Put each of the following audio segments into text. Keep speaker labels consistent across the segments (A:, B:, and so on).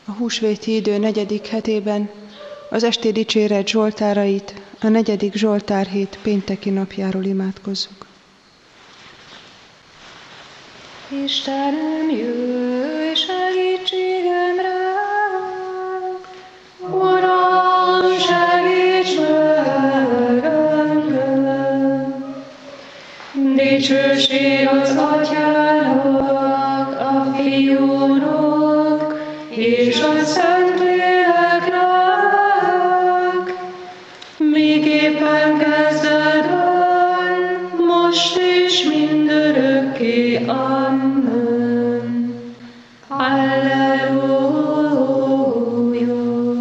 A: a húsvéti idő 4. hetében az esti dicséret zsoltárait a 4. Zsoltárhét pénteki napjáról imádkozzuk.
B: Istenem, jöjj segítségemre! Uram, segíts meg engem! Dicsőség az Atyának, a Fiúnak és a Szentléleknek, miképpen kezdetben, most és mindörökké. Amen. Halleluja.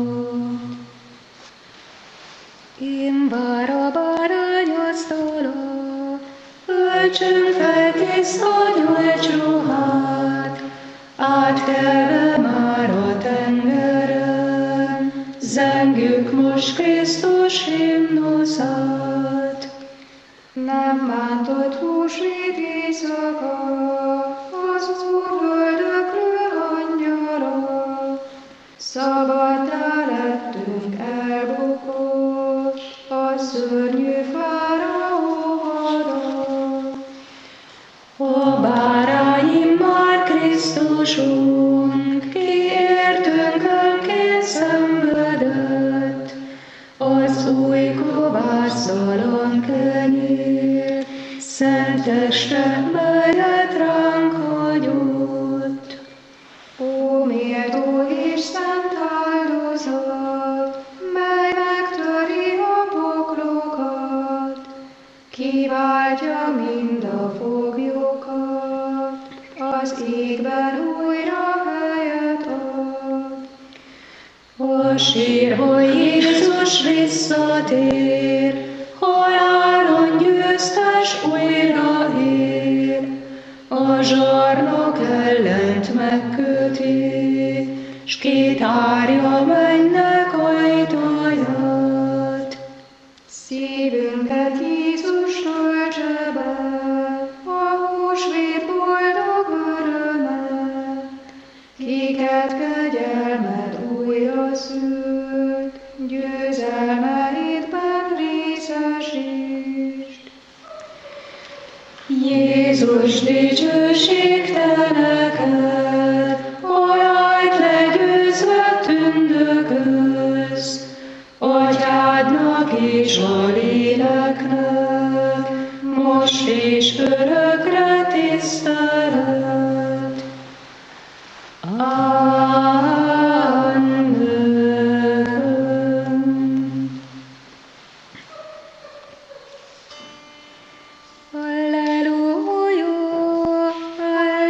B: Én bára bárányasztala, öltsön fel tiszta gyolcsruhát, átkelve már a tengeren, zengjük most Krisztus himnuszát. Nem bántott húsvét éjszaka, az Úrvöldökről angyala, szabaddá lettünk elbukott, a szörnyű fáraó hada. Ó, báráim már Krisztusunk, ki értünk önként szenvedett, az új kovásztalan kenyér, szent teste, melyet ránk hagyott. Ó, méltó és szent áldozat, mely megtöri a poklokat, kiváltja mind a foglyokat, az égben újra helyet ad. A sírból Jézus visszatér, halálon győztes újra ér, a zsarnok ellent megköti, s kitárja mennek ajtaját. Szívünket Jézus töltse be, a húsvét boldog örömet, kiket kegyelmed újra szült, győzelmeidben részesítsd. Jézus, dicsőség te neked, alájt legyőzve tündökölsz, Atyádnak és a Léleknek, most és örökre tisztelet. Amen. Halleluja, halleluja.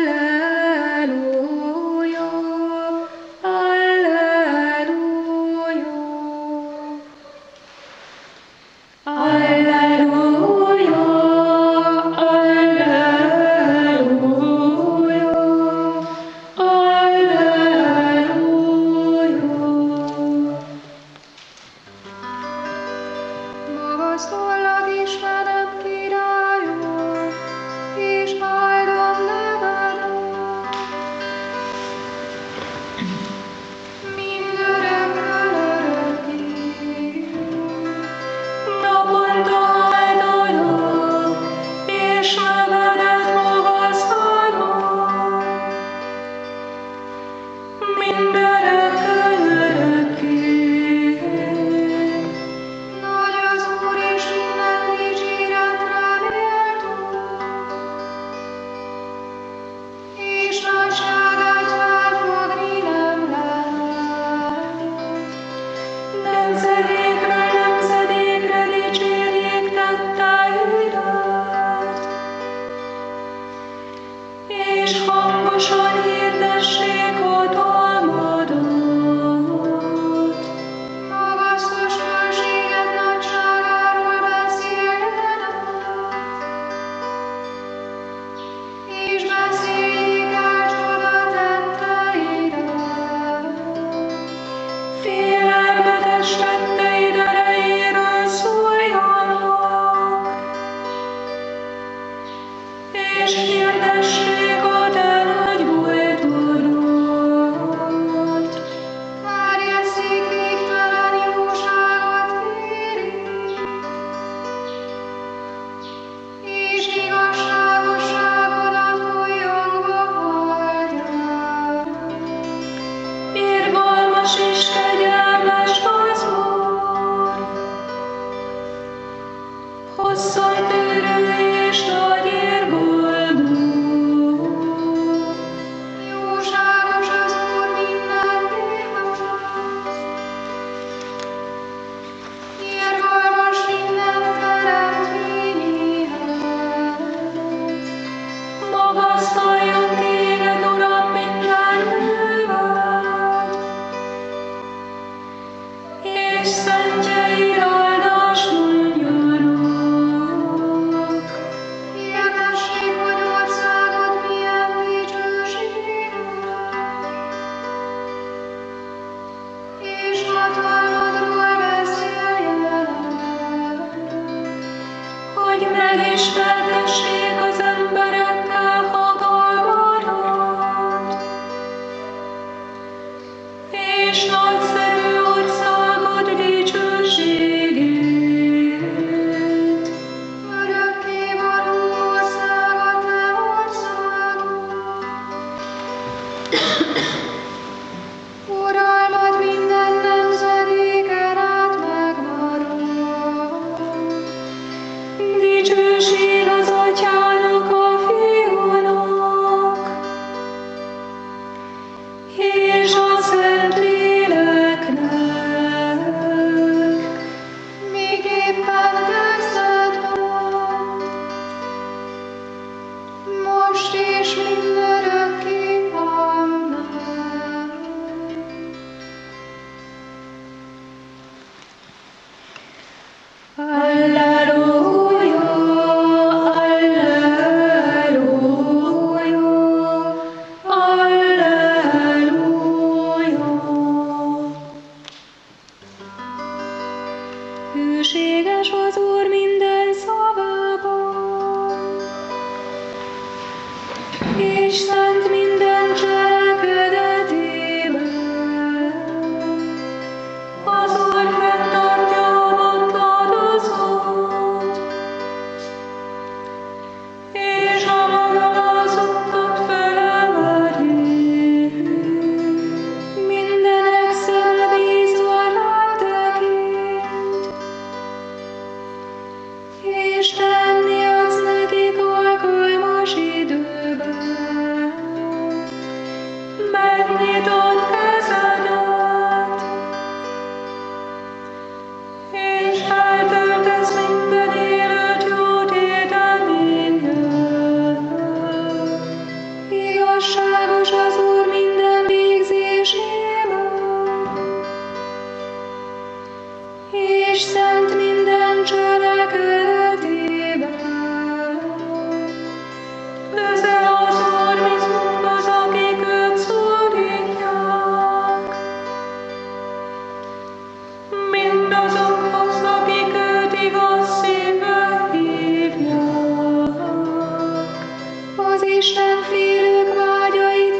B: Uralmat minden nemzedéken át megmarad. Dicsőség az Atyának, a Fiúnak, és a Szentléleknek, miképpen kezdetben, most és mindörökké. Amen. Alleluja, alleluja, alleluja. Hűséges az Úr minden szavában, és szent minden cselekedetében. Az Úr fenntartja a vadvadozót, és a megalázottat felemeli. Mindenek szeme bízva rád tekint, és tenni az nekik alkalmas időben. Megnyitod kezedet, és eltöltesz minden élőt jótétel mindennel. Igazságos az Úr minden végzésében, és szent minden cselekedetében. Közel az Úr azokhoz, akik őt szólítják, mindazokhoz, akik őt igaz szívvel hívják. Az Isten félők vágyait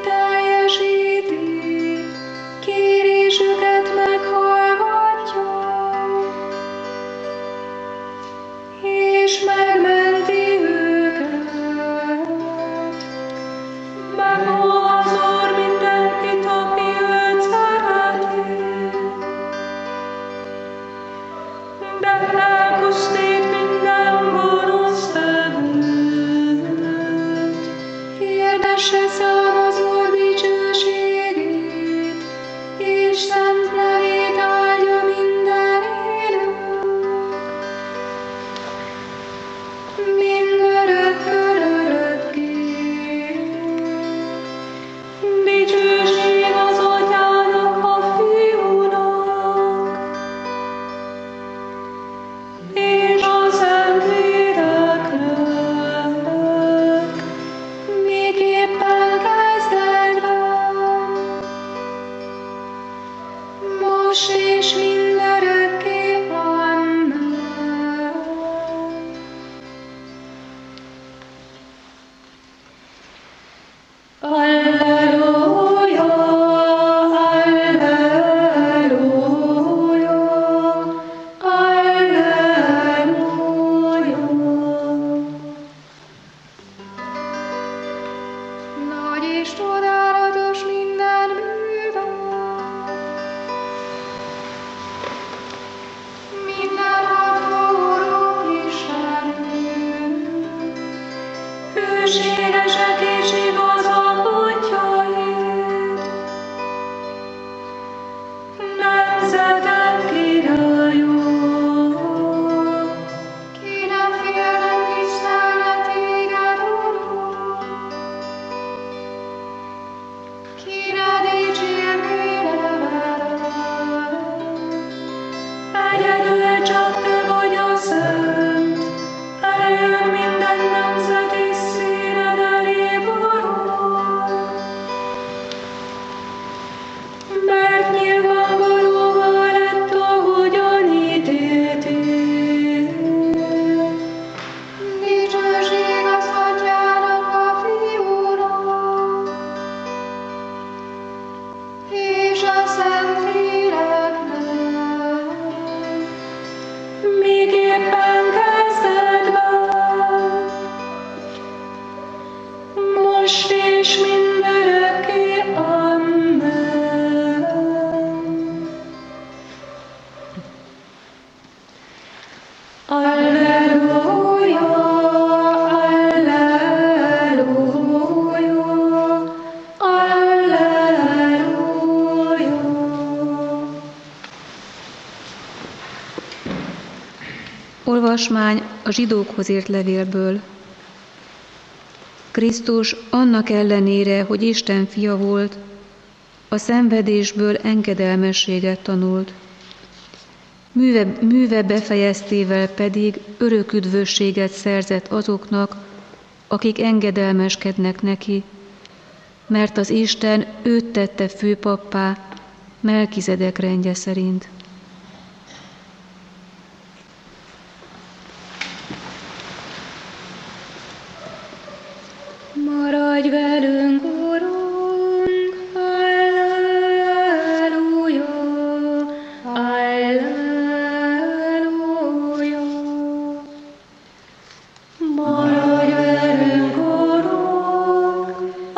C: Olvasmány a zsidókhoz írt levélből. Krisztus annak ellenére, hogy Isten fia volt, a szenvedésből engedelmességet tanult. Műve befejeztével pedig örök üdvösséget szerzett azoknak, akik engedelmeskednek neki, mert az Isten őt tette főpappá Melkizedek rendje szerint.
B: Maradj velünk, Urunk, Alleluja, Alleluja. Maradj velünk, Urunk,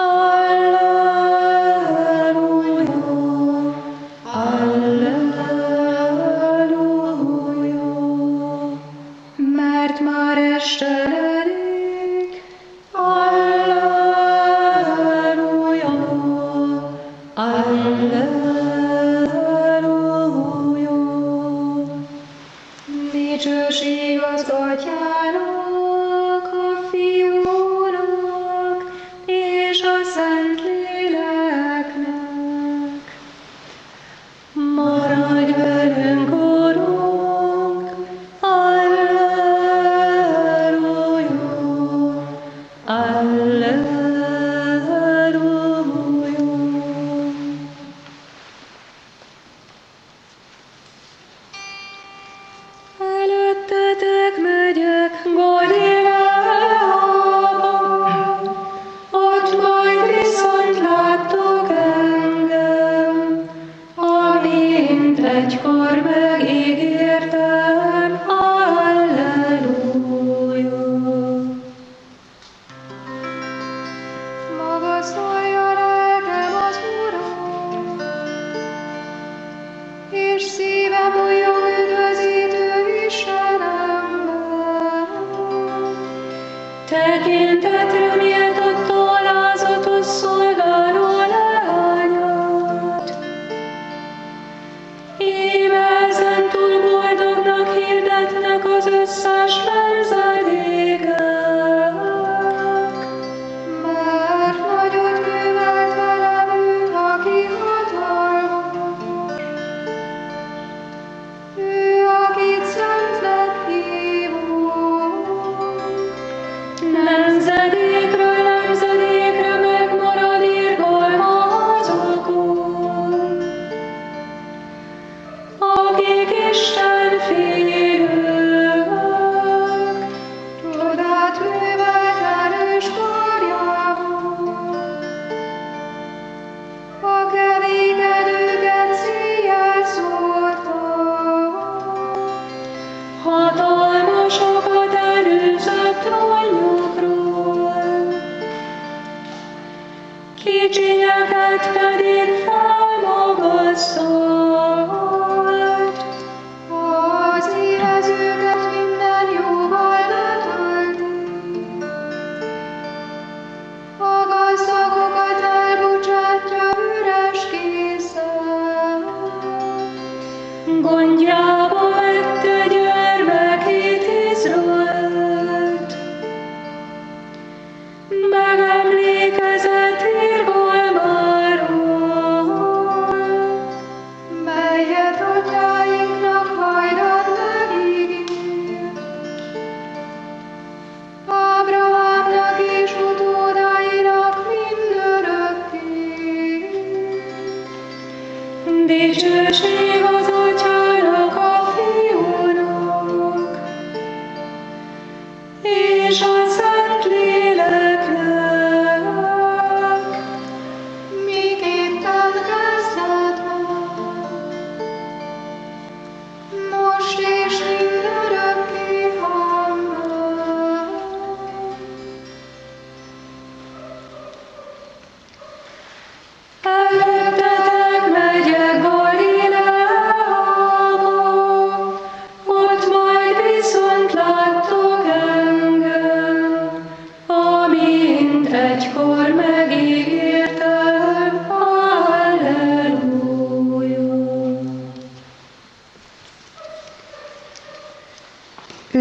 B: Alleluja, Alleluja. Mert már este elég, Alleluja, Alleluja. Dicsőség az Atyának, a Fiúnak és a Szentléleknek. Maradj velünk, Urunk, Alleluja, Alleluja. Előttetek megyek Galileába, ott majd viszont láttok engem, amint egykor megígértem. Alleluja. Magasztalja lelkem az Urat, és szívem újjong üdvözítő Istenemben. Tekintetre méltott alázatos szolgáló leányát. Íme ezentúl boldognak hirdetnek az összes nemzedékek. Mert nagyot művelt velem ő, aki hatalmas. Ő, akit szentnek hívunk. Nemzedékről nemzedékre megmarad irgalma azokon, akik Isten félők. Csodát művelt erős karjával. A kevékedőket széjjel szórta, hatalmasokat előzött trónjukról, kicsinyeket pedig felmagasztalt. Az érezőket minden jóval letölti, a gazdagokat elbocsátja üres kézzel. Gondjába vette gyermekét Izraelt, megemlékezett irgalmáról, melyet atyáinknak hajdan megígért. Ábrahámnak és utódainak mindörökké. Dicsőség az Atyának, a Fiúnak és a Szentléleknek, miképpen kezdetben, most és mindörökké. Amen. Előttetek megyek Galileába,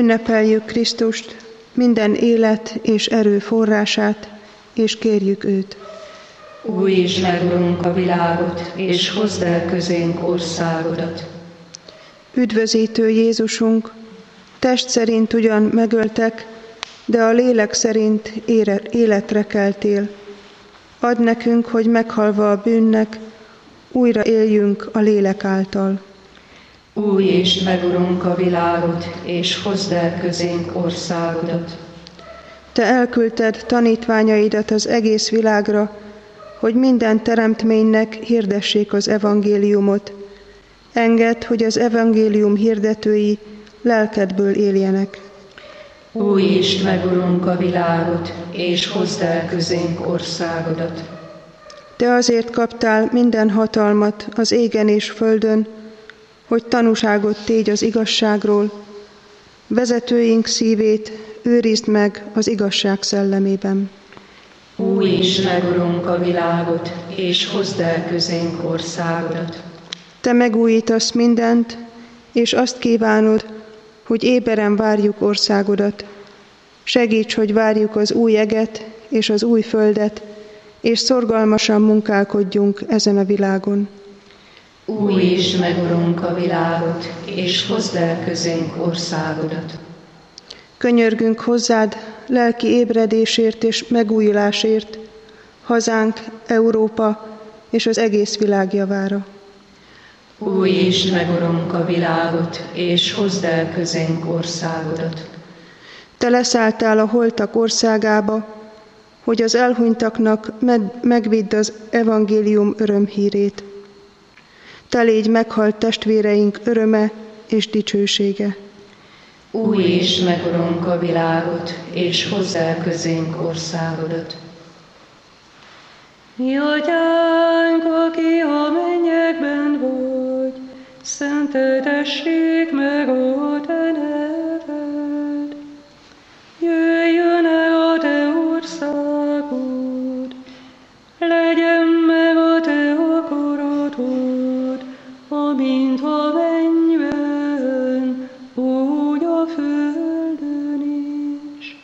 A: Ünnepeljük Krisztust, minden élet és erő forrását, és kérjük őt.
B: Újítsd meg, Urunk, a világot, és hozd el közénk országodat.
A: Üdvözítő Jézusunk, test szerint ugyan megöltek, de a lélek szerint életre keltél. Add nekünk, hogy meghalva a bűnnek, újra éljünk a lélek által.
B: Újítsd meg, Urunk, a világot, és hozd el közénk országodat.
A: Te elküldted tanítványaidat az egész világra, hogy minden teremtménynek hirdessék az evangéliumot. Engedd, hogy az evangélium hirdetői lelkedből éljenek.
B: Újítsd meg, Urunk, a világot, és hozd el közénk országodat.
A: Te azért kaptál minden hatalmat az égen és földön, hogy tanúságot tégy az igazságról. Vezetőink szívét őrizd meg az igazság szellemében.
B: Újítsd meg, Urunk, a világot, és hozd el közénk országodat.
A: Te megújítasz mindent, és azt kívánod, hogy éberen várjuk országodat. Segíts, hogy várjuk az új eget és az új földet, és szorgalmasan munkálkodjunk ezen a világon.
B: Újítsd meg, Urunk, a világot, és hozd el közénk országodat.
A: Könyörgünk hozzád lelki ébredésért és megújulásért, hazánk, Európa és az egész világ javára.
B: Újítsd meg, Urunk, a világot, és hozd el közénk országodat.
A: Te leszálltál a holtak országába, hogy az elhunytaknak megvidd az evangélium örömhírét. Te légy meghalt testvéreink öröme és dicsősége.
B: Újítsd meg, Urunk, a világot, és hozz el közénk országodat.
D: Mi Atyánk, aki a mennyekben vagy, szenteltessék meg a te neved. Jöjjön el a te országod, legyen meg a te akaratod, amint a mennyben, úgy a földön is.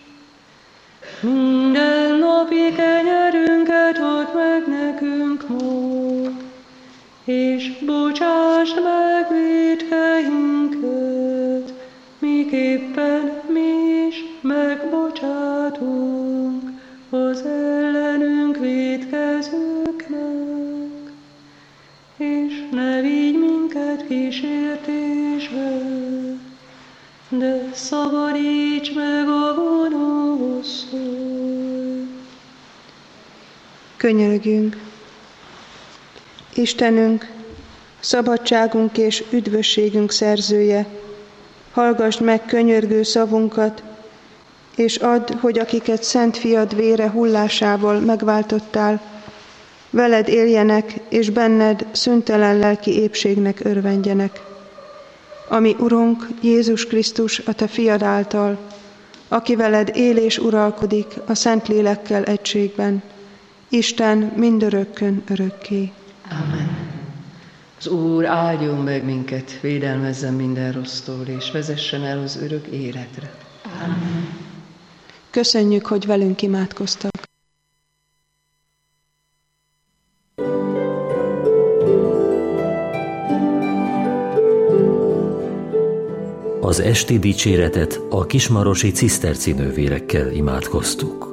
D: Minden napi kenyerünket add meg nekünk ma, és bocsásd meg vétkeinket, miképpen mi is megbocsátunk az ellenünk vétkezőknek. És ne vigy minket kísértésbe, de szabadíts meg a gonosztól.
A: Könyörögjünk! Istenünk, szabadságunk és üdvösségünk szerzője, hallgassd meg könyörgő szavunkat, és add, hogy akiket Szent Fiad vére hullásával megváltottál, veled éljenek, és benned szüntelen lelki épségnek örvendjenek. Ami Urunk, Jézus Krisztus, a te Fiad által, aki veled él és uralkodik a Szentlélekkel egységben, Isten mindörökkön örökké.
B: Amen.
E: Az Úr áldjon meg minket, védelmezzen minden rossztól, és vezessen el az örök életre.
B: Amen.
A: Köszönjük, hogy velünk imádkoztak.
F: Az esti dicséretet a kismarosi ciszterci nővérekkel imádkoztuk.